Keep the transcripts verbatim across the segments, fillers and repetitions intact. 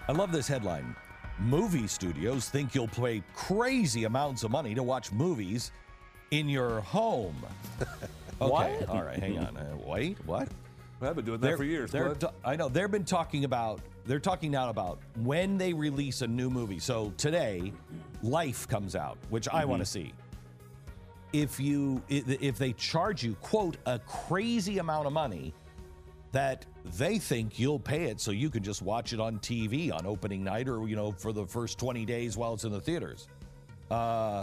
I love this headline. Movie studios think you'll pay crazy amounts of money to watch movies in your home. Okay, What? all right, hang on. Uh, wait, what? I've been doing that They're- for years. they're Bud. t- I know. They've been talking about, they're talking now about when they release a new movie. So today, Life comes out, which I want to see. If you, i- if they charge you, quote, a crazy amount of money, that they think you'll pay it so you can just watch it on T V on opening night or, you know, for the first twenty days while it's in the theaters. Uh,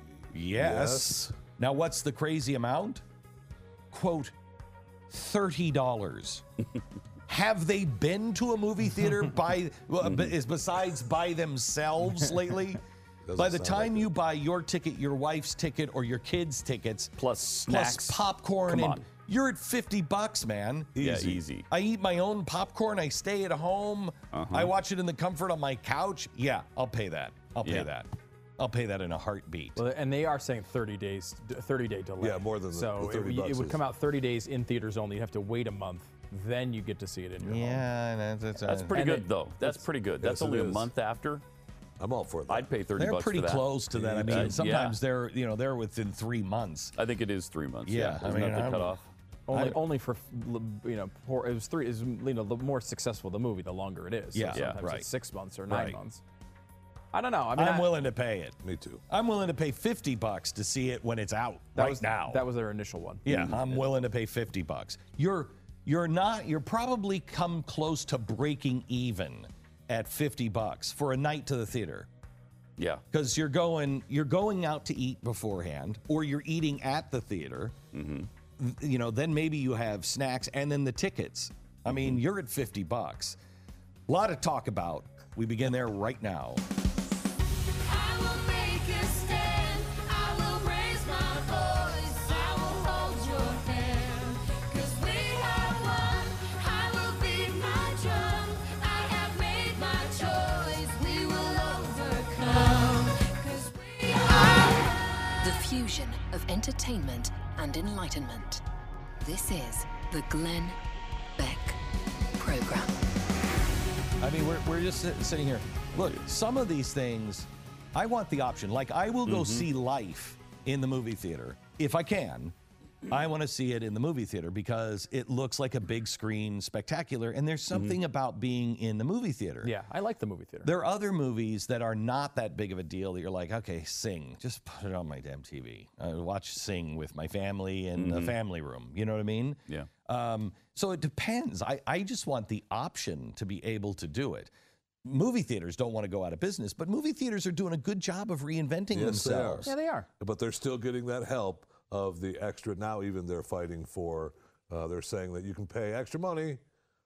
yes. Yes. Now, what's the crazy amount? Quote, thirty dollars. Have they been to a movie theater by, well, b- is besides by themselves lately? Doesn't By the sound time like you buy your ticket, your wife's ticket, or your kids' tickets, Plus snacks. plus popcorn, Come and on. you're at fifty bucks, man. Yeah, easy. I eat my own popcorn. I stay at home. I watch it in the comfort of my couch. Yeah, I'll pay that. I'll pay Yeah. that. I'll pay that in a heartbeat. Well, and they are saying thirty days, thirty day delay. Yeah, more than the- so the thirty it, bucks it would is- come out thirty days in theaters only. You have to wait a month, then you get to see it in your home. Yeah, that's, that's, That's pretty And good, it- though. That's pretty good. That's Yes, it only a is. month after. I'm all for that. I'd pay thirty They're bucks pretty for that. close to that. I mean, Uh, sometimes yeah. they're, you know, they're within three months. I think it is three months. Yeah, Yeah, I isn't mean, that the I'm- cutoff? Only, I- only for you know, poor, it was three. Is you know, the more successful the movie, the longer it is. So Yeah, yeah, sometimes right. it's six months or nine Right. months. I don't know. I mean, I'm I- willing to pay it. Me too. I'm willing to pay fifty bucks to see it when it's out that right was, now. That was their initial one. Yeah, I'm willing to pay fifty bucks. You're you're not you're probably come close to breaking even at fifty bucks for a night to the theater. Yeah. Cuz you're going you're going out to eat beforehand or you're eating at the theater. You know, then maybe you have snacks and then the tickets. I mean, you're at fifty bucks. A lot of talk about. We begin there right now. I will make a stand. I will raise my voice. I will hold your hand. 'Cause we are one. I will beat my drum. I have made my choice. We will overcome. 'Cause we are The fusion of entertainment and enlightenment. This is the Glenn Beck Program. I mean, we're, we're just sit- sitting here. Look, some of these things, I want the option. Like, I will go see Life in the movie theater if I can. I want to see it in the movie theater because it looks like a big screen spectacular, and there's something about being in the movie theater. Yeah, I like the movie theater. There are other movies that are not that big of a deal that you're like, okay, Sing, just put it on my damn T V. I watch Sing with my family in the family room. You know what I mean? Yeah. Um, so it depends. I, I just want the option to be able to do it. Movie theaters don't want to go out of business, but movie theaters are doing a good job of reinventing Yes, they are. themselves. yeah, they are. But they're still getting that help of the extra. Now even they're fighting for, uh, they're saying that you can pay extra money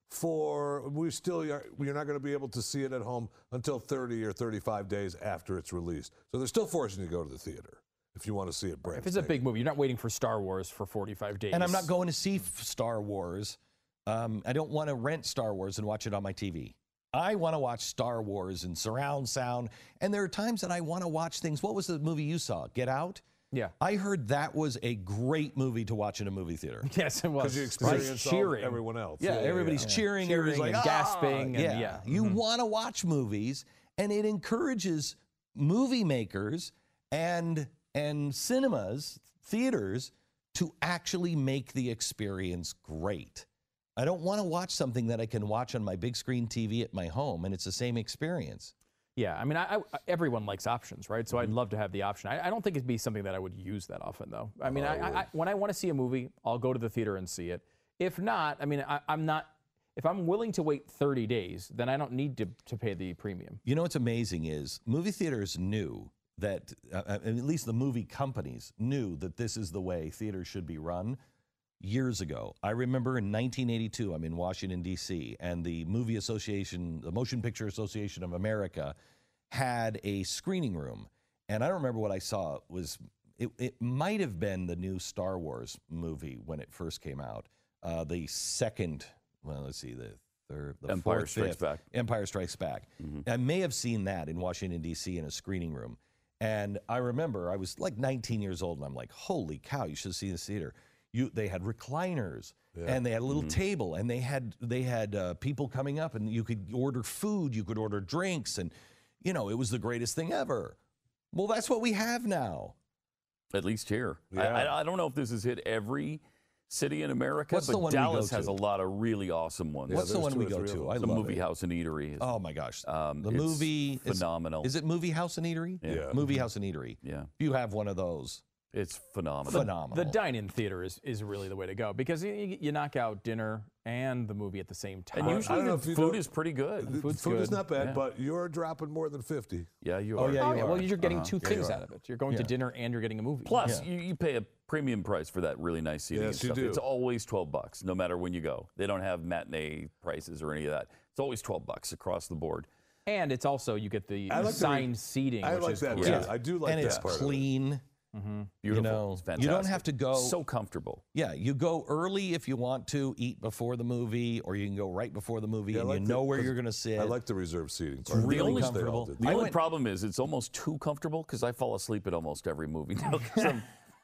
for, we still, are, you're not going to be able to see it at home until thirty or thirty-five days after it's released. So they're still forcing you to go to the theater if you want to see it brand If it's a spanking. big movie, you're not waiting for Star Wars for forty-five days. And I'm not going to see f- Star Wars. Um, I don't want to rent Star Wars and watch it on my T V. I want to watch Star Wars in surround sound. And there are times that I want to watch things. What was the movie you saw? Get Out? Yeah. I heard that was a great movie to watch in a movie theater. Yes, it was. Because you Right, experience all- cheering. everyone else. Yeah, everybody's cheering, Cheering everybody's like and "Ah!" gasping and- yeah, yeah. you want to watch movies, and it encourages movie makers and and cinemas, theaters, to actually make the experience great. I don't want to watch something that I can watch on my big screen T V at my home, and it's the same experience. Yeah, I mean, I, I, everyone likes options, right? So I'd love to have the option. I, I don't think it'd be something that I would use that often, though. I mean, I, I, I, when I want to see a movie, I'll go to the theater and see it. If not, I mean, I, I'm not. If I'm willing to wait thirty days, then I don't need to, to pay the premium. You know what's amazing is movie theaters knew that, uh, at least the movie companies knew that this is the way theaters should be run years ago. I remember in nineteen eighty-two, I'm in Washington, D C, and the Movie Association, the Motion Picture Association of America, had a screening room. And I don't remember what I saw. It was it, it might have been the new Star Wars movie when it first came out. Uh, the second, well, let's see, the third, the Empire fourth, Strikes fifth, Back. Empire Strikes Back. I may have seen that in Washington, D C in a screening room. And I remember I was like nineteen years old, and I'm like, holy cow, you should see this theater. You they had recliners and they had a little table and they had they had uh, people coming up and you could order food, you could order drinks, and you know it was the greatest thing ever. Well, that's what we have now. At least here. I, Yeah. I, I don't know if this has hit every city in America, What's but the one we go Dallas has to? a lot of really awesome ones. What's the there's one two we or go three of to? them. I the love movie it. house and eatery. Is, Oh my gosh, Um, the it's movie is- phenomenal. Is, it Movie House and Eatery? Yeah. Movie House and Eatery. Yeah. You have one of those. It's phenomenal. Phenomenal. The dine-in theater is, is really the way to go because you, you you knock out dinner and the movie at the same time. And I usually don't know the if you food know- is pretty good. The food's food is good. not bad, Yeah. but you're dropping more than fifty. Yeah, you Oh, are. yeah, Oh, you yeah, are. well, you're getting Uh-huh. two things out of it. You're going to Yeah. dinner and you're getting a movie. Plus, Yeah. you, you pay a premium price for that really nice seating Yes, and you stuff. do. It's always twelve bucks, no matter when you go. They don't have matinee prices or any of that. It's always twelve bucks across the board. and it's also you get the I like the re- assigned seating, I which like is that great. too. Yeah. I do like and that it's part of it. clean. Beautiful. You know, It's you don't fantastic. have to go. So comfortable. Yeah, you go early if you want to eat before the movie, or you can go right before the movie, Yeah, I and like you the- know where 'cause you're going to sit. I like the reserved seating. Part. really I wish they all comfortable. did. The I only went- problem is it's almost too comfortable because I fall asleep at almost every movie now because I'm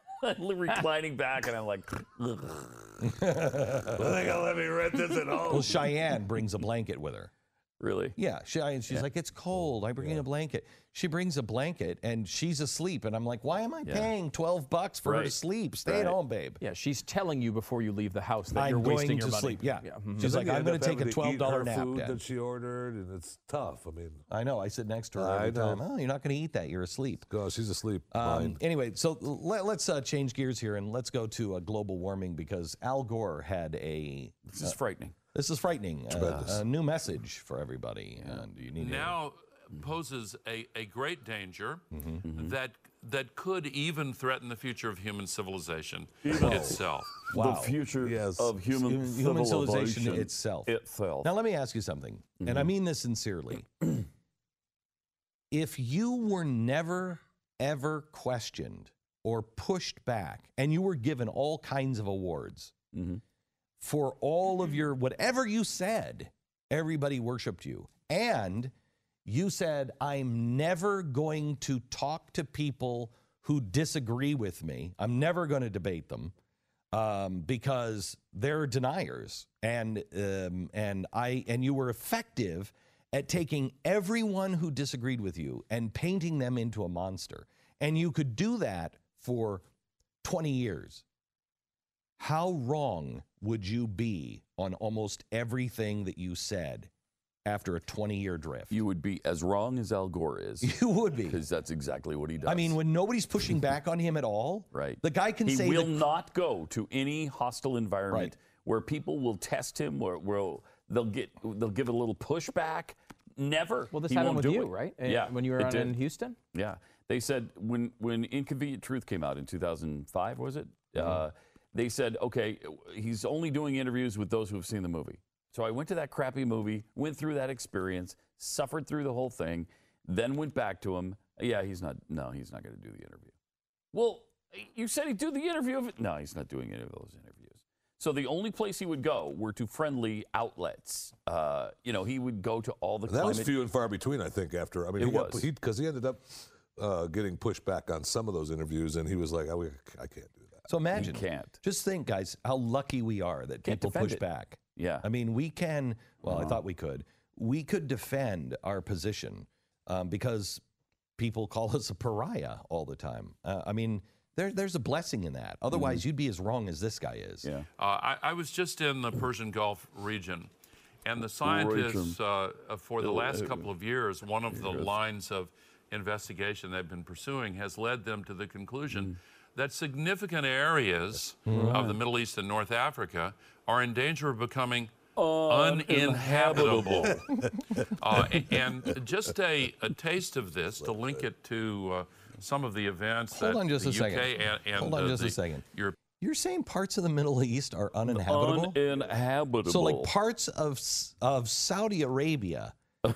reclining back and I'm like, ugh. I think I'll let me rent this at home. Well, Cheyenne brings a blanket with her. Really? Yeah, Cheyenne, she's like, it's cold. I bring in a blanket. She brings a blanket, and she's asleep. And I'm like, why am I Yeah. paying twelve bucks for her to Right. sleep? Stay at Right. home, babe. Yeah, she's telling you before you leave the house that I'm you're going wasting to your money. sleep. Yeah. mhm. She's Then like, you I'm end going up to take a having twelve dollar eat her nap, food Dad. that she ordered, and it's tough. I mean, I know. I sit next to her I every know. time. Oh, you're not going to eat that. You're asleep. God, she's asleep. Um, Mine. anyway, so let, let's uh, change gears here and let's go to uh, global warming because Al Gore had a. This is frightening. This is frightening. Uh, Tremendous. a new message for everybody. And you need to- now poses a, a great danger Mm-hmm. that that could even threaten the future of human civilization itself. Wow. The future Yes. of human, Human- human civilization civilization itself. Itself. Now, let me ask you something, and I mean this sincerely. If you were never, ever questioned or pushed back, and you were given all kinds of awards Mhm. for all of your, whatever you said, everybody worshiped you. And you said, I'm never going to talk to people who disagree with me. I'm never going to debate them. Um, because they're deniers, and um, and I and you were effective at taking everyone who disagreed with you and painting them into a monster, and you could do that for twenty years. How wrong would you be on almost everything that you said after a twenty-year drift? You would be as wrong as Al Gore is. You would be. Because that's exactly what he does. I mean, when nobody's pushing back on him at all, right. the guy can he say will the not go to any hostile environment Right. where people will test him, where, where they'll get they'll give a little pushback. Never. Well, this He happened won't with do you, it. right? Uh, Yeah, When you were it on did. in Houston? Yeah, they said when when Inconvenient Truth came out in two thousand five, was it? Mm-hmm. Uh, they said, okay, he's only doing interviews with those who have seen the movie. So I went to that crappy movie, went through that experience, suffered through the whole thing, then went back to him. Yeah, he's not. No, he's not going to do the interview. Well, you said he'd do the interview. No, he's not doing any of those interviews. So the only place he would go were to friendly outlets. Uh, you know, he would go to all the That was climate- few and far between, I think. After I mean, It he got, was. he because he ended up uh, getting pushed back on some of those interviews, and he was like, "I, I can't do that." So imagine, can't. just think, guys, how lucky we are that Can't people defend push it. back. Yeah. I mean, we can, well, I thought we could. We could defend our position um, because people call us a pariah all the time. Uh, I mean, there, there's a blessing in that. Otherwise, you'd be as wrong as this guy is. Yeah. Uh, I, I was just in the Persian Gulf region, and the scientists, uh, uh, for the last couple of years, one of the lines of investigation they've been pursuing has led them to the conclusion that significant areas of the Middle East and North Africa are in danger of becoming uninhabitable. uh, a- and just a, a taste of this to link it to uh, some of the events Hold that on just the a second. U K and, and Hold on uh, just a the second. Europe- You're saying parts of the Middle East are uninhabitable? Uninhabitable. So, like parts of S- of Saudi Arabia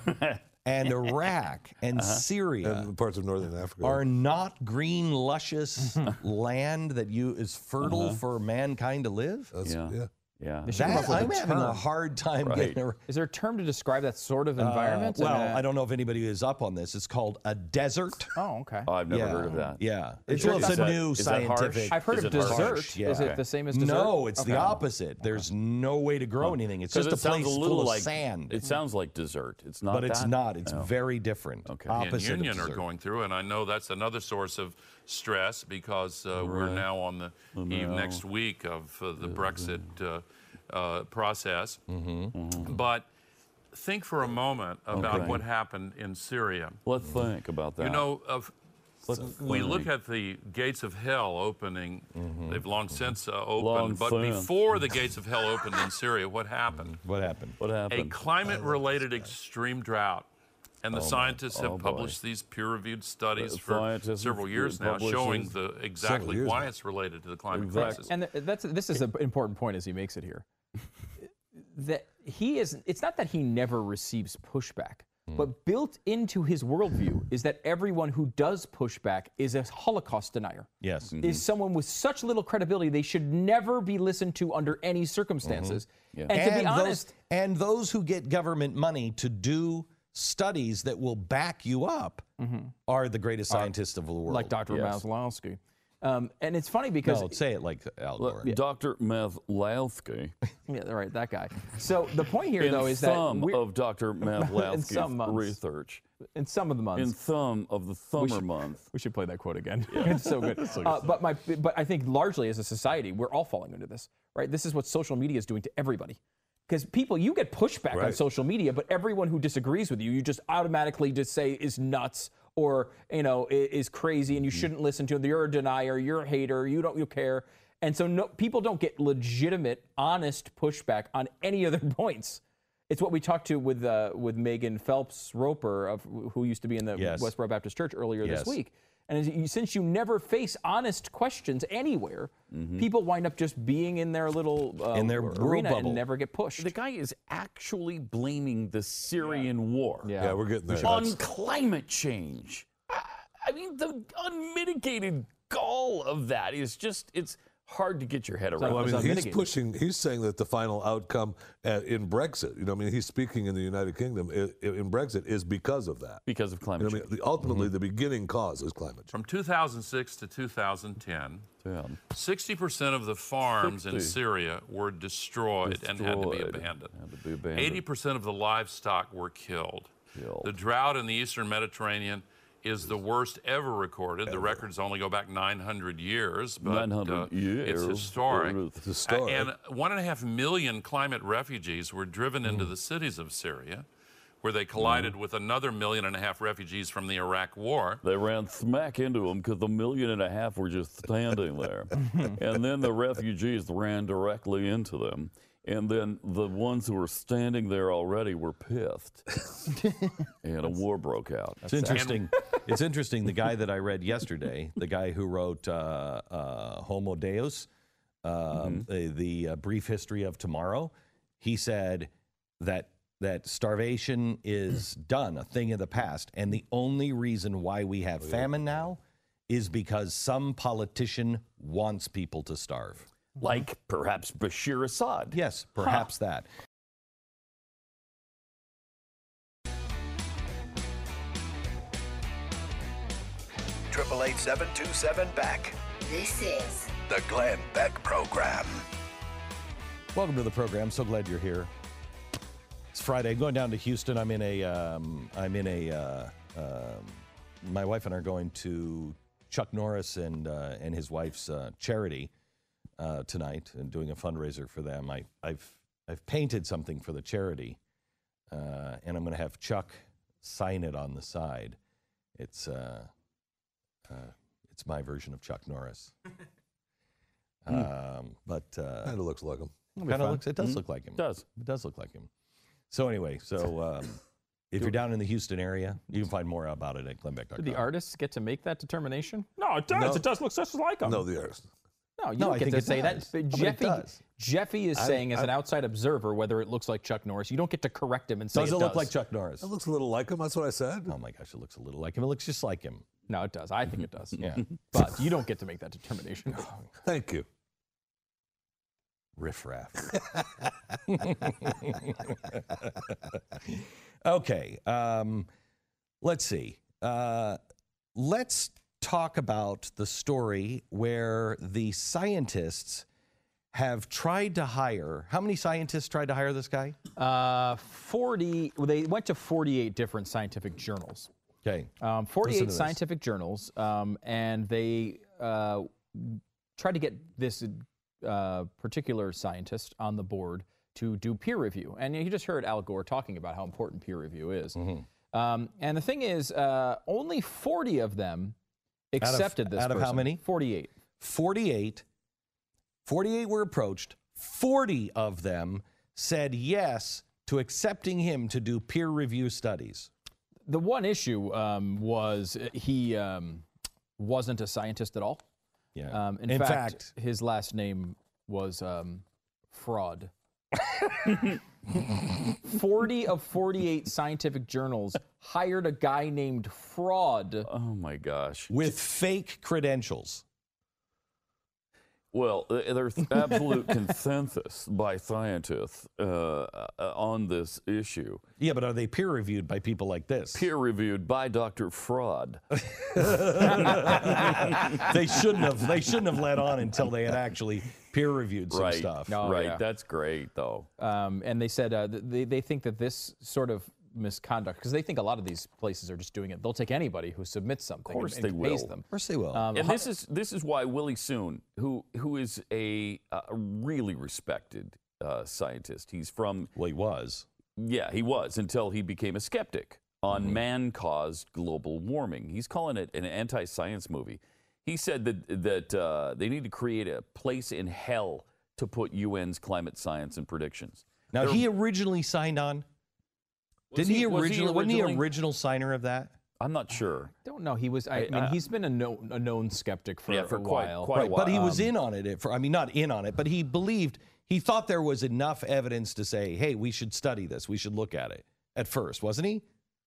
and Iraq and Syria And parts of northern Africa are not green, luscious land that you is fertile for mankind to live? That's, Yeah. yeah. Yeah. They should come That, up with I'm a having a term. hard time Right. getting around. Is there a term to describe that sort of environment? Uh, well, mean, uh, I don't know if anybody is up on this. It's called a desert. Oh, okay. Oh, I've never yeah. heard of that. Yeah. It's, sure well, it's it's a that- new is that harsh? scientific. I've heard Is of it harsh? dessert. Harsh, yeah. Is it Okay. the same as dessert? No, it's the Okay. opposite. There's no way to grow anything. It's just a it sounds place a little full like of sand. It sounds like dessert. It's not. but it's that? not. It's Oh. very different. Okay. and Opposite Union of are dessert. going through, and I know that's another source of stress because uh, we're now on the eve next week of uh, the Brexit uh, uh, process. Mm-hmm. But think for a moment about Okay. what happened in Syria. Let's think about that. You know, of, Let's we think. look at the gates of hell opening. Mm-hmm. They've long since uh, Long opened. But since. before the gates of hell opened in Syria, what happened? What happened? What A happened? climate-related extreme drought. And the scientists have oh, boy. published these peer-reviewed studies The for scientists several have years now, published showing these- the exactly years why now. it's related to the climate Exactly. crisis. And th- that's this is an important point as he makes it here. That he is. It's not that he never receives pushback, but built into his worldview is that everyone who does pushback is a Holocaust denier. Yes. Is someone with such little credibility they should never be listened to under any circumstances. And to be honest, those, and those who get government money to do studies that will back you up are the greatest scientists of the world. like Doctor Yes. Maslowski. Um, and it's funny because No, say it like Al Gore. Doctor Maslowski. yeah, right, that guy. So the point here, In though, is that thumb we're- of Doctor some Maslowski's months. research. in some of the months, In thumb of the summer should- month. we should play that quote again. It's so good. Uh, but my, but I think largely as a society, we're all falling into this, right? This is what social media is doing to everybody. Because people, you get pushback on Right. social media, but everyone who disagrees with you, you just automatically just say is nuts or you know i- is crazy, and you shouldn't listen to them. You're a denier. You're a hater. You don't you care. And so no, people don't get legitimate, honest pushback on any other points. It's what we talked to with uh, with Megan Phelps Roper, of who used to be in the Yes. Westboro Baptist Church earlier Yes. this week. And as you, since you never face honest questions anywhere, people wind up just being in their little uh, In their world arena bubble. and never get pushed. The guy is actually blaming the Syrian war Yeah, we're getting there. on That's- climate change. I, I mean, the unmitigated gall of that is just, it's hard to get your head around. Well, I It's mean, he's unmitigated. pushing. He's saying that the final outcome uh, in Brexit, you know, I mean, he's speaking in the United Kingdom i- in Brexit is because of that. because of You climate know, I change. mean, the, ultimately, the beginning cause is climate change. From two thousand six to two thousand ten, Yeah. sixty percent of the farms in sixty. Syria were destroyed, and had to be Destroyed. abandoned. Had to be abandoned. eighty percent of the livestock were killed. Killed. The drought in the eastern Mediterranean is the worst ever recorded. The records only go back nine hundred years, but nine hundred uh, years. it's historic. It's historic. And one and a half million climate refugees were driven into the cities of Syria, where they collided with another million and a half refugees from the Iraq War. They ran smack into them because the million and a half were just standing there. And then the refugees ran directly into them. And then the ones who were standing there already were pissed. And a war broke out. It's interesting. It's interesting. The guy that I read yesterday, the guy who wrote uh, uh, Homo Deus, um, the, the uh, brief history of tomorrow, he said that that starvation is done, a thing of the past, and the only reason why we have famine now is because some politician wants people to starve. Like perhaps Bashir Assad. Yes, perhaps that. eight eight eight, seven two seven, B A C. This is The Glenn Beck Program. Welcome to the program. So glad you're here. It's Friday. Going down to Houston. I'm in a. Um, I'm in a. Uh, um, my wife and I are going to Chuck Norris and uh, and his wife's uh, charity uh, tonight, and doing a fundraiser for them. I, I've I've painted something for the charity, uh, and I'm going to have Chuck sign it on the side. It's uh, uh, it's my version of Chuck Norris. um, but uh, Kind of looks like him. kind of looks. It does look like him. Does. It does look like him. So anyway, so um, if you're down in the Houston area, you can find more about it at glenn beck dot com. Did the artists get to make that determination? No, it does. No. It does look just like them. No, the artist. No, you No, don't I get think to it say does. that. But But it Jeffy, does. Jeffy is I- saying, as I- an outside observer, whether it looks like Chuck Norris. You don't get to correct him and say Does it it look does. like Chuck Norris? It looks a little like him. That's what I said. Oh my gosh, it looks a little like him. It looks just like him. No, it does. I think it does. Yeah. But you don't get to make that determination. Thank you. Riffraff. Okay. Um, let's see. Uh, let's talk about the story where the scientists have tried to hire. How many scientists tried to hire this guy? Uh, forty. Well, they went to forty-eight different scientific journals. Okay. Um, Listen to forty-eight this. scientific journals, um, and they uh, tried to get this uh, particular scientist on the board to do peer review. And you just heard Al Gore talking about how important peer review is. Mm-hmm. Um, and the thing is, uh, only forty of them accepted this. out of how person. many? forty-eight. forty-eight. forty-eight were approached. forty of them said yes to accepting him to do peer review studies. The one issue um, was he um, wasn't a scientist at all. Yeah. Um, in, In fact, fact- his last name was um, Fraud. forty of forty-eight scientific journals hired a guy named Fraud. Oh my gosh. With fake credentials. Well, uh, there's absolute consensus by scientists uh, uh, on this issue. Yeah, but are they peer reviewed by people like this? Peer reviewed by Doctor Fraud. They shouldn't have. They shouldn't have let on until they had actually peer reviewed some right. stuff. No. Oh, right. yeah. That's great, though. Um, and they said uh, th- they, they think that this sort of misconduct, because they think a lot of these places are just doing it. They'll take anybody who submits something Of course and, they and pays will. them. Of course they will. Um, And this is this is why Willie Soon, who who is a, uh, a really respected uh, scientist, he's from well, he was. yeah he was until he became a skeptic on man-caused global warming. He's calling it an anti-science movie. He said that that uh, they need to create a place in hell to put U N's climate science and predictions. Now They're- he originally signed on. Was Didn't he, he- was he originally? Wasn't he originally? original signer of that? I'm not sure. Don't know. He was. I, I- mean, I- he's been a, known a known skeptic for, Yeah, for a quite- while. quite a Right, but he while. was in on it. For I mean, not in on it, but he believed. He thought there was enough evidence to say, "Hey, we should study this. We should look at it." At first, wasn't he?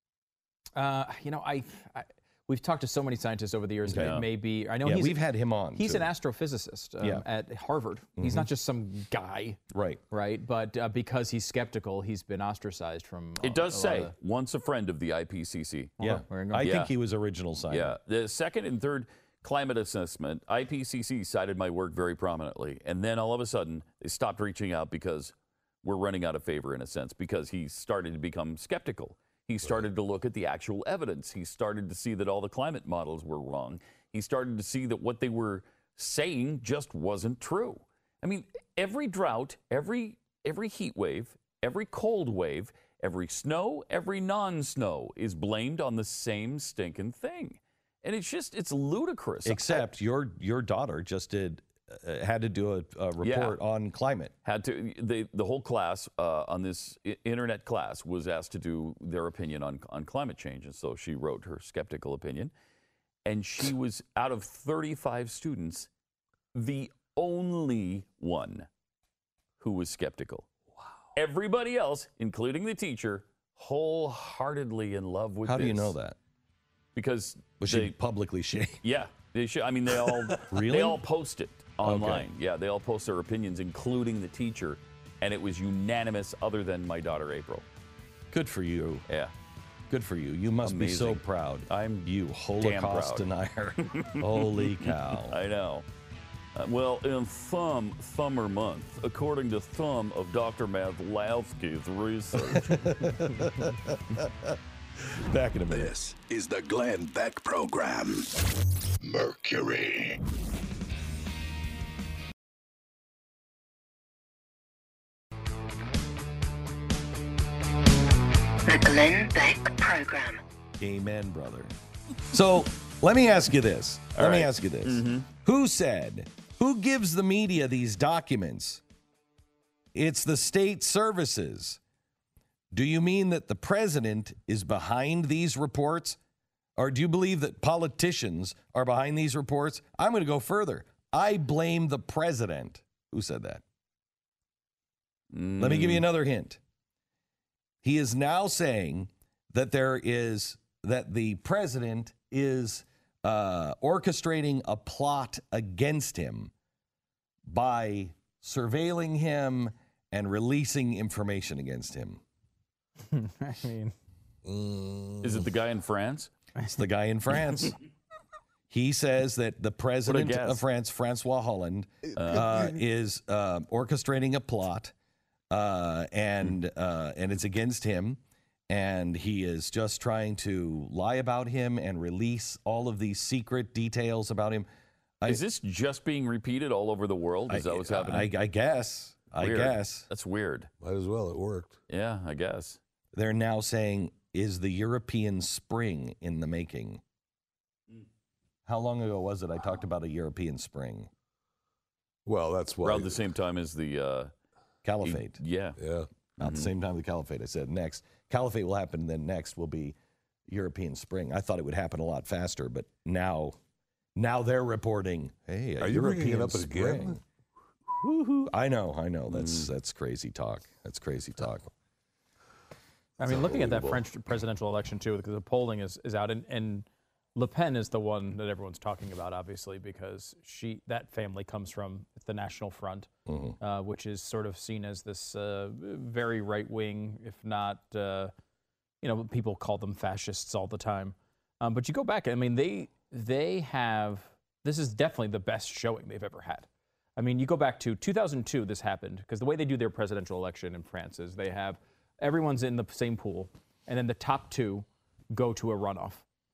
Uh, you know, I, I we've talked to so many scientists over the years. Okay. It may be. I know Yeah, he's, we've had him on. He's too. an astrophysicist um, Yeah. at Harvard. He's not just some guy, Right. right? But uh, because he's skeptical, he's been ostracized from. It does a lot say of the- once a friend of the I P C C. Yeah, there you go. I Yeah. think he was original signer. Yeah, the second and third climate assessment, I P C C cited my work very prominently, and then all of a sudden they stopped reaching out because we're running out of favor in a sense because he started to become skeptical. He started to look at the actual evidence. He started to see that all the climate models were wrong. He started to see that what they were saying just wasn't true. I mean, every drought, every every heat wave, every cold wave, every snow, every non-snow is blamed on the same stinking thing. And it's just, it's ludicrous. Except your your daughter just did uh, had to do a, a report on climate. Had to, the, the whole class uh, on this I- internet class was asked to do their opinion on, on climate change. And so she wrote her skeptical opinion. And she was, out of thirty-five students, the only one who was skeptical. Wow. Everybody else, including the teacher, wholeheartedly in love with How this. do you know that? Because Was they, she publicly shamed? yeah, they should. I mean, they all Really? they all post it online. Yeah, they all post their opinions, including the teacher, and it was unanimous, other than my daughter April. Good for you. Yeah, Good for you. You must be so Amazing. proud. I'm you Holocaust proud. denier. Holy cow. I know. Uh, well, in Thumb Thumber Month, according to Thumb of Doctor Maslowski's research. Back in a minute. This is the Glenn Beck Program. Mercury. The Glenn Beck Program. Amen, brother. So let me ask you this. Let me right. ask you this. Who said, who gives the media these documents? It's the state services. Do you mean that the president is behind these reports? Or do you believe that politicians are behind these reports? I'm going to go further. I blame the president. Who said that? Let me give you another hint. He is now saying that there is, that the president is uh, orchestrating a plot against him by surveilling him, and releasing information against him. I mean, Is it the guy in France? It's the guy in France. He says that the president guess. of France, Francois Hollande, uh, is uh, orchestrating a plot, uh, and uh, and it's against him, and he is just trying to lie about him and release all of these secret details about him. I, Is this just being repeated all over the world? Is that what's happening? I, I guess. I Weird. guess That's weird. Might as well. It worked. Yeah, I guess. they're now saying, is the European spring in the making? How long ago was it I talked about a European spring? Well, that's what. Around the same time as the uh, Caliphate. yeah. Yeah. Not the same time the Caliphate. I said next. Caliphate will happen, then next will be European spring. I thought it would happen a lot faster, but now now they're reporting, hey, a Are you bringing European it up spring. again? Woo-hoo. I know, I know. That's that's crazy talk. That's crazy talk. I mean, looking at that French presidential election too, because the polling is, is out, and, and Le Pen is the one that everyone's talking about, obviously, because she that family comes from the National Front, Mm-hmm. uh, which is sort of seen as this uh, very right wing, if not, uh, you know, people call them fascists all the time. Um, but you go back, I mean, they they have this is definitely the best showing they've ever had. I mean, you go back to two thousand two, this happened, because the way they do their presidential election in France is they have everyone's in the same pool, and then the top two go to a runoff.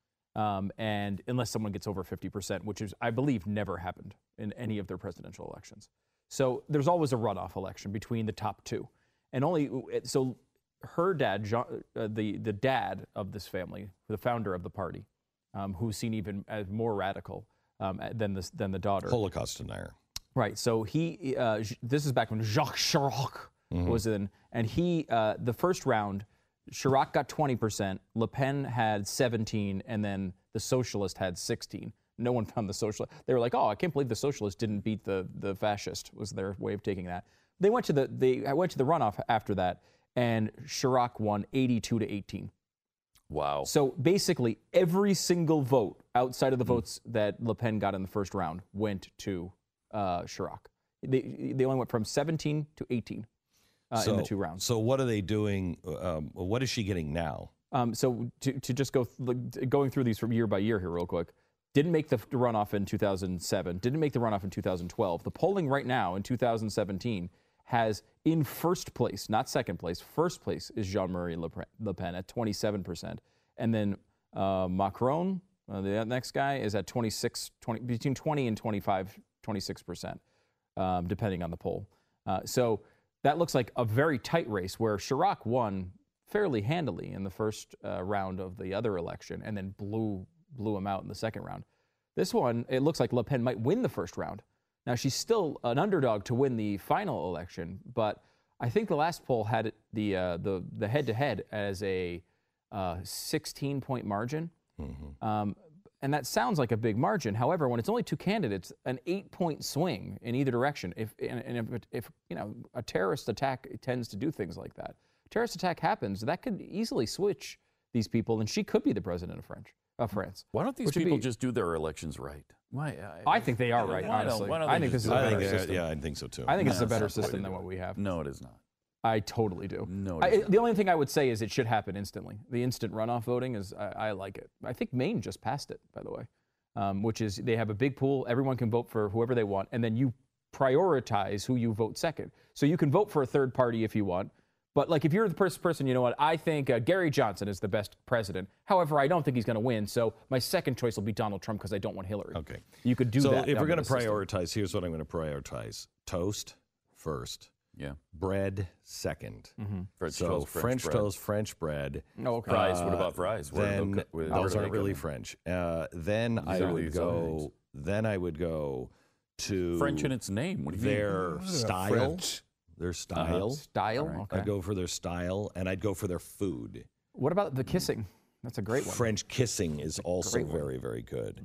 Um, and unless someone gets over fifty percent, which is, I believe, never happened in any of their presidential elections. So there's always a runoff election between the top two. And only, so her dad, Jean, uh, the, the dad of this family, the founder of the party, um, who's seen even as more radical um, than, this, than the daughter. Holocaust denier. Right. So he, uh, this is back when Jacques Chirac was in, and he, uh, the first round, Chirac got twenty percent, Le Pen had seventeen, and then the socialist had sixteen. No one found the socialist. They were like, oh, I can't believe the socialist didn't beat the, the fascist, was their way of taking that. They went to the, they went to the runoff after that, and Chirac won eighty-two to eighteen. Wow. So basically, every single vote outside of the votes that Le Pen got in the first round went to uh, Chirac. They, they only went from seventeen to eighteen uh, in the two rounds. So what are they doing? Um, what is she getting now? Um, so to, to just go th- going through these from year by year here real quick, didn't make the runoff in two thousand seven, didn't make the runoff in two thousand twelve. The polling right now in two thousand seventeen has in first place, not second place, first place is Jean-Marie Le Pen, Le Pen at twenty-seven percent. And then uh, Macron, uh, the next guy, is at twenty-six, twenty, between twenty and twenty-five, twenty-six percent, um, depending on the poll. Uh, so that looks like a very tight race where Chirac won fairly handily in the first uh, round of the other election and then blew blew him out in the second round. This one, it looks like Le Pen might win the first round. Now, she's still an underdog to win the final election, but I think the last poll had it- the uh, the the head-to-head as a sixteen-point margin. Um, and that sounds like a big margin. However, when it's only two candidates, an eight-point swing in either direction. If and, and if, if you know a terrorist attack tends to do things like that, terrorist attack happens, that could easily switch these people, and she could be the president of French of France. Why don't these Which would people be- just do their elections right? Why? I, I think they are right, Why don't- honestly. why don't I they think this just is do a it? better yeah, system. yeah, I think so too. I think No, it's a that's better not the way system to than do what it. we have. No, it is not. I totally do. No, it I, is not. the only thing I would say is it should happen instantly. The instant runoff voting is, I, I like it. I think Maine just passed it, by the way, um, which is they have a big pool. Everyone can vote for whoever they want, and then you prioritize who you vote second. So you can vote for a third party if you want. But like if you're the first person, you know what, I think uh, Gary Johnson is the best president. However, I don't think he's going to win. So my second choice will be Donald Trump because I don't want Hillary. Okay. You could do so that. if we're under going to the system. prioritize, here's what I'm going to prioritize: toast first, Yeah. bread 2nd French So toast, French, bread. toast, French bread. Oh, okay. Fries. What about fries? Where do Then they- where- where those do they aren't come really in? French. Uh, then I are would these other things. go. Then I would go to French in its name. What do you mean? their style. French. Their style. Style? All right. Okay. I'd go for their style, and I'd go for their food. What about the kissing? That's a great one. French kissing is also great one. very, very good.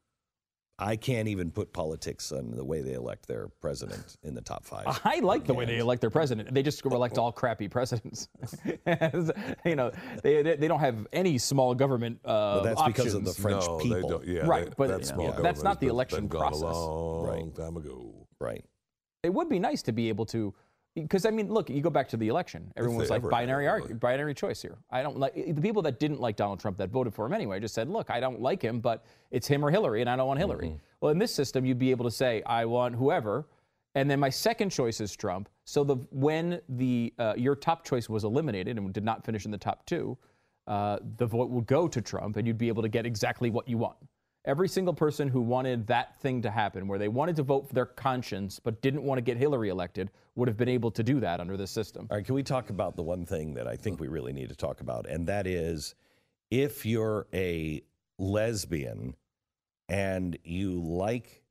I can't even put politics on the way they elect their president in the top five. I like the way they can't. elect their president. They just elect all crappy presidents. you know, they, they they don't have any small government uh, But that's because of options. the French no, people. they don't. Yeah, Right, they- but that yeah. small Yeah. government That's not has the been- election been gone process. A long Right. time ago. Right. It would be nice to be able to, because I mean, look, you go back to the election. Everyone they was like ever binary, had, arg- really. binary choice here. I don't like the people that didn't like Donald Trump that voted for him anyway. Just said, look, I don't like him, but it's him or Hillary, and I don't want Hillary. Mm-hmm. Well, in this system, you'd be able to say, I want whoever, and then my second choice is Trump. So the when the uh, your top choice was eliminated and did not finish in the top two, uh, the vote would go to Trump, and you'd be able to get exactly what you want. Every single person who wanted that thing to happen, where they wanted to vote for their conscience but didn't want to get Hillary elected, would have been able to do that under this system. All right, can we talk about the one thing that I think we really need to talk about, and that is if you're a lesbian and you like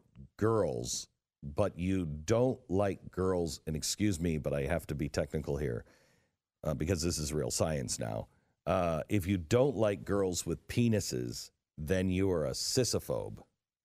girls, but you don't like girls, and excuse me, but I have to be technical here uh, because this is real science now. Uh, if you don't like girls with penises, then you are a sissophobe.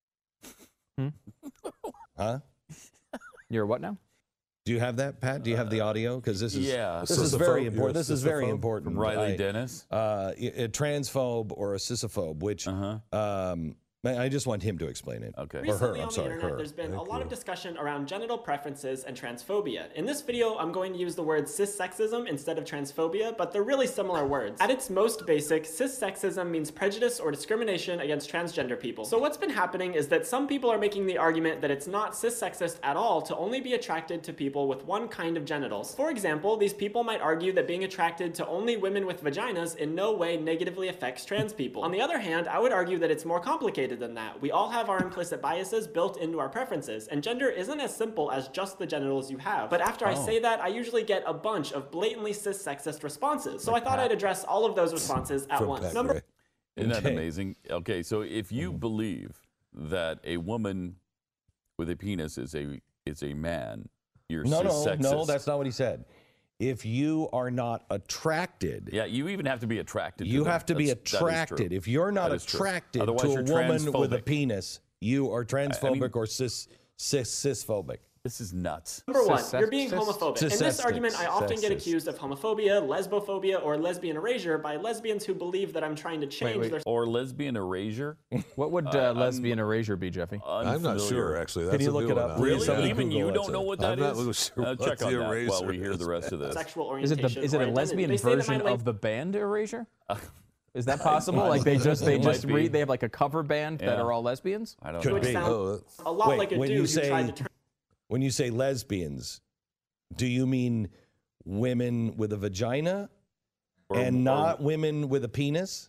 Hmm? Huh? You're what now? Do you have that, Pat? Do you have the audio? Because this is Yeah. this is Sissophobe? very You're a important. This is very sissophobe? important. From Riley I- Dennis. uh, a transphobe or a sissophobe, which Uh-huh. um, I just want him to explain it. Okay. Or Recently her, I'm on sorry, the internet, her. there's been Thank a lot you. of discussion around genital preferences and transphobia. In this video, I'm going to use the word cissexism instead of transphobia, but they're really similar words. At its most basic, cissexism means prejudice or discrimination against transgender people. So what's been happening is that some people are making the argument that it's not cissexist at all to only be attracted to people with one kind of genitals. For example, these people might argue that being attracted to only women with vaginas in no way negatively affects trans people. On the other hand, I would argue that it's more complicated than that. We all have our implicit biases built into our preferences, and gender isn't as simple as just the genitals you have. But after I say that, I usually get a bunch of blatantly cis-sexist responses. So I thought I'd address all of those responses at From once. Pat Number Gray. Isn't that Okay. amazing? Okay, so if you Mm-hmm. believe that a woman with a penis is a is a man, you're No, no, cis-sexist. no, that's not what he said. If you are not attracted, Yeah, you even have to be attracted. you to them. have to be That's- that is true. attracted. If you're not That is true. attracted Otherwise, to a you're woman with a transphobic. penis, you are transphobic mean- or cis, cis cisphobic. This is nuts. Number one, Cis- you're being cis- homophobic. In this cis- argument, I often get sexist. accused of homophobia, lesbophobia, or lesbian erasure by lesbians who believe that I'm trying to change wait. their Or lesbian erasure. What would uh, lesbian erasure be, Jeffy? I'm not Unfamiliar. sure, actually. That's you a look new it one up, now. please? Really? Somebody Even you Google don't it. know what that I'm is? not sure Uh, what check the on that while eraser we hear the is. rest of this. sexual Is it orientation. the is it or a identity. lesbian They say that version my link- of the band Erasure? Is that possible? Like they just they It might just be. read they have like a cover band that Yeah. are all lesbians? I don't Could know. which be. sounds Oh, that's- a lot Wait, like a when dude you who say- tried to turn When you say lesbians, do you mean women with a vagina Or- and or- not women with a penis?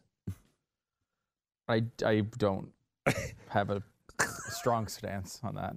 I, I don't have a strong stance on that.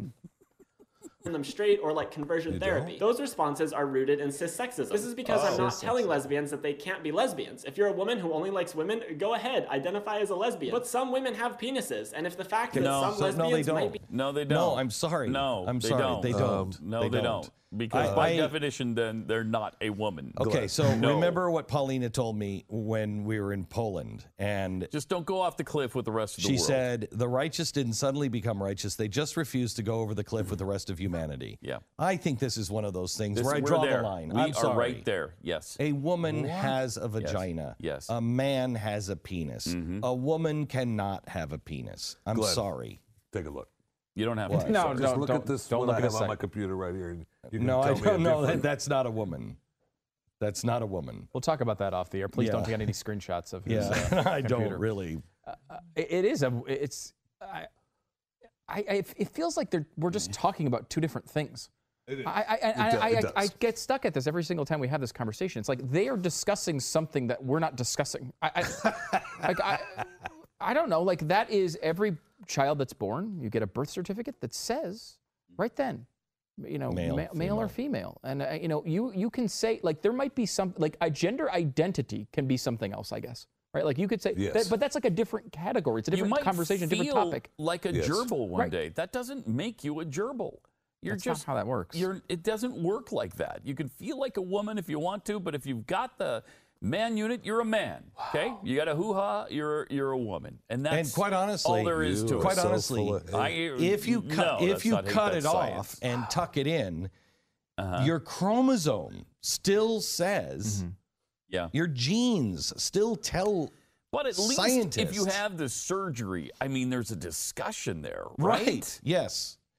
them straight or like conversion You therapy. don't? Those responses are rooted in cissexism. This is because I'm not Cissexism. telling lesbians that they can't be lesbians. If you're a woman who only likes women, go ahead, identify as a lesbian. But some women have penises, and if the fact that No. some So- no, they lesbians don't. might be No, they don't. No, I'm sorry. No, I'm they sorry. don't. They don't. No, They they, don't. don't. Because I- by I- definition, then they're not a woman. Okay, so No. remember what Paulina told me when we were in Poland, and Just don't go off the cliff with the rest of the she world. said the righteous didn't suddenly become righteous; they just refused to go over the cliff with the rest of humanity. Yeah. I think this is one of those things This- where I we're draw there. the line. We I'm are sorry. right there. Yes. A woman has a vagina. Yes. A man has a penis. A woman cannot have a penis. I'm Glenn. sorry. Take a look. You don't have What? to. No, Just no, look don't, at this don't one look I at have his on my site. computer right here. And you can No, I tell me a don't know. That, different- that's not a woman. That's not a woman. We'll talk about that off the air. Please don't Yeah. get any screenshots of his Yeah, uh, I don't computer. really. It, it is a. It's. I, I, I. It feels like they're. We're just talking about two different things. It is. I, I, I, It do- I, it I, I does. get stuck at this every single time we have this conversation. It's like they are discussing something that we're not discussing. I, I, like I, I don't know. Like that is every child that's born. You get a birth certificate that says right then, you know, Male, ma- male or female, and uh, you know, you you can say like there might be some like a gender identity can be something else, I guess. Right? Like you could say, Yes. that, but that's like a different category. It's a You different might conversation, feel different topic. like a Yes. gerbil one Right. day. That doesn't make you a gerbil. You're That's not just how that works. You're. It doesn't work like that. You can feel like a woman if you want to, but if you've got the man unit, you're a man. Okay, you got a hoo ha, you're you're a woman, and that's And quite honestly, all there is You to are it. quite so honestly, full of- I, if you cut no, if that's you not hate, cut that's it science. off and tuck it in, Uh-huh. your chromosome still says Yeah. your genes still tell. But at least if you Scientists. have the surgery, I mean, there's a discussion there, Right. right? Yes.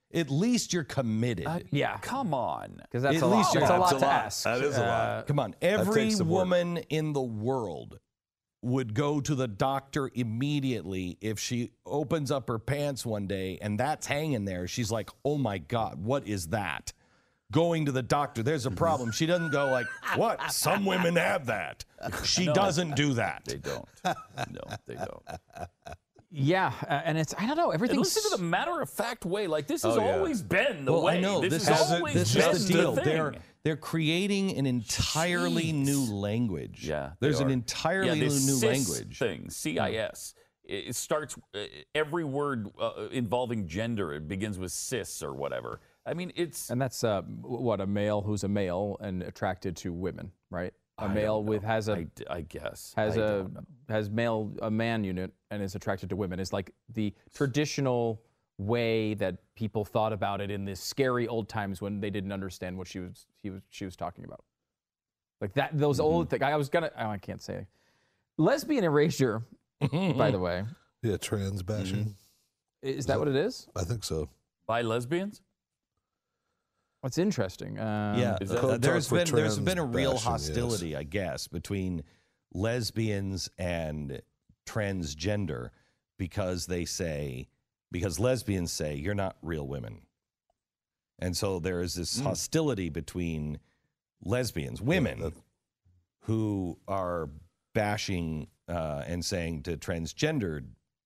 at least you're committed. Uh, Yeah. Come on. Because that's At a lot. least you're- That's a lot That's a to lot. ask. That is a lot. Uh, Come on, every takes some work. woman in the world would go to the doctor immediately if she opens up her pants one day and that's hanging there. She's like, oh my God, what is that? Going to the doctor, there's a problem. She doesn't go like, what? Some women have that. She doesn't do that. They don't. No, they don't. Yeah, uh, and it's I don't know And everything's listen to the matter of fact way. Like this has Oh, yeah. always been the Well, way. I know This, this, has is always this been is the deal. thing. They're they're creating an entirely new language. Yeah, they there's an are. entirely yeah, new, this new cis language. thing, C I S. It starts uh, every word uh, involving gender. It begins with cis or whatever. I mean, it's and that's uh, what a male who's a male and attracted to women, right? A I male don't with know. has a I, I guess has I a don't know. has male a man unit and is attracted to women is like the traditional way that people thought about it in the scary old times when they didn't understand what she was he was she was talking about. Like that those Mm-hmm. old things. I was gonna oh, I can't say lesbian erasure. By the way, Yeah, trans bashing. is that what it is? I think so. By lesbians. What's interesting. Um, Yeah, Is uh, that- Code there's talk for been there's trans been a real bashing, yes. hostility, I guess, between lesbians and transgender because they say because lesbians say you're not real women, and so there is this hostility between lesbians, women, that- who are bashing uh, and saying to transgendered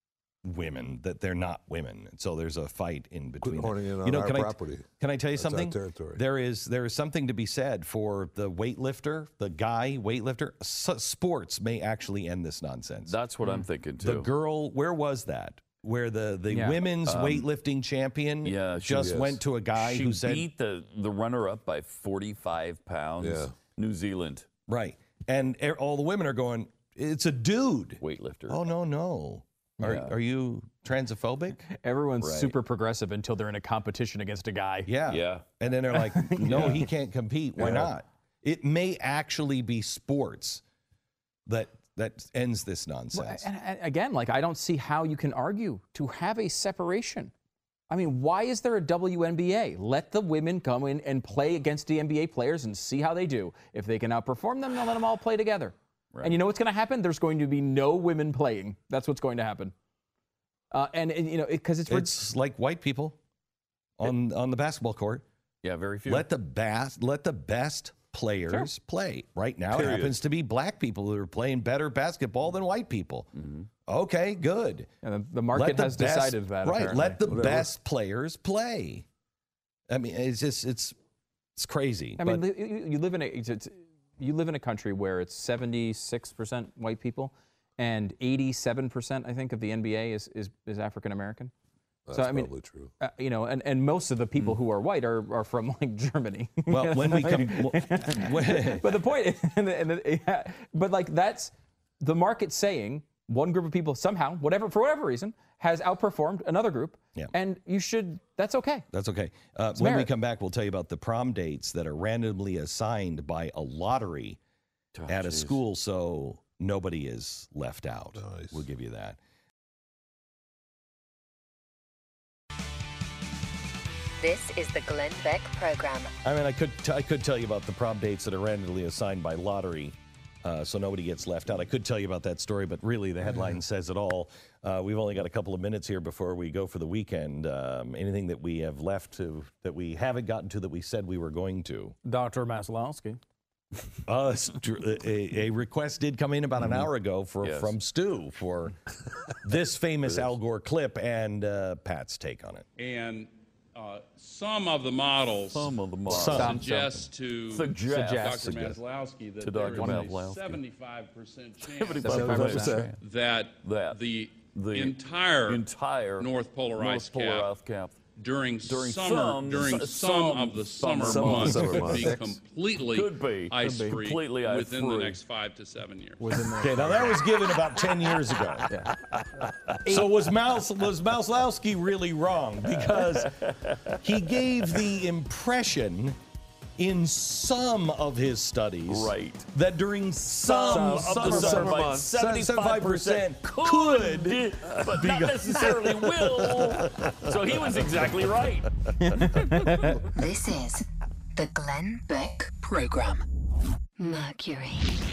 women that they're not women. And so there's a fight in between. them. horning in on you know, our can I, property. can I tell you That's our something? territory. There is there is something to be said for the weightlifter, the guy weightlifter. S- sports may actually end this nonsense. That's what I'm thinking too. the girl, where was that? Where the, the Yeah. women's weightlifting champion yeah, she- just Yes. went to a guy she who said, beat the the runner up by forty-five pounds. Yeah. New Zealand right. And e- all the women are going, it's a dude. weightlifter. Oh, no, no. Are, Yeah. are you transphobic? Everyone's Right. super progressive until they're in a competition against a guy. Yeah. Yeah. And then they're like, no, he can't compete. Why not? It may actually be sports that that ends this nonsense. And, and again, like I don't see how you can argue to have a separation. I mean, why is there a W N B A? Let the women come in and play against the N B A players and see how they do. If they can outperform them, they'll let them all play together. And you know what's going to happen? There's going to be no women playing. That's what's going to happen. Uh, and, and you know, because it, it's, It's like white people on on the basketball court. Yeah, very few. Let the best let the best players play. Right now, Period. it happens to be black people who are playing better basketball than white people. Okay, good. and the, the market Let the has best- decided that. Right. apparently. Let the Whatever. best players play. I mean, it's just it's it's crazy. I mean, but- li- you, you live in a it's, it's, you live in a country where it's seventy-six percent white people, and eighty-seven percent, I think, of the N B A is is, is African American. That's So I mean, probably true. uh, you know, and, and most of the people who are white are, are from like Germany. well, when we come, when- But the point, is, and the, and the, yeah, but like that's the market saying one group of people somehow, whatever for whatever reason, has outperformed another group, Yeah. and you should. That's okay. That's okay. Uh, when we merit. come back, we'll tell you about the prom dates that are randomly assigned by a lottery Oh, at a geez. school, so nobody is left out. Nice. We'll give you that. This is the Glenn Beck Program. I mean, I could t- I could tell you about the prom dates that are randomly assigned by lottery, uh, so nobody gets left out. I could tell you about that story, but really the headline says it all. Uh, we've only got a couple of minutes here before we go for the weekend. Um, anything that we have left to that we haven't gotten to that we said we were going to? Doctor Maslowski. Uh, s- dr- a, a request did come in about an hour ago for Yes. from Stu for this famous Al Gore clip and uh, Pat's take on it. And uh, some of the models Some of the models. Some. suggest to Suggest. Doctor Suggest. Maslowski that To there Doctor is Maslowski. a seventy-five percent chance seventy-five percent. that, That the, the entire, entire North Polar North ice Polar cap ice cap during, during summer some- during s- some, some of the summer summer, months. months Summer could be months. completely Could be. ice Could be. free Completely ice within the free. next five to seven years. Okay, now that was given about ten years ago. So was Mouse was Maslowski really wrong? Because he gave the impression in some of his studies Right. that during some, Some of the summer months, months, seventy-five percent could, but not necessarily will. So he was exactly right. This is the Glenn Beck Program. Mercury.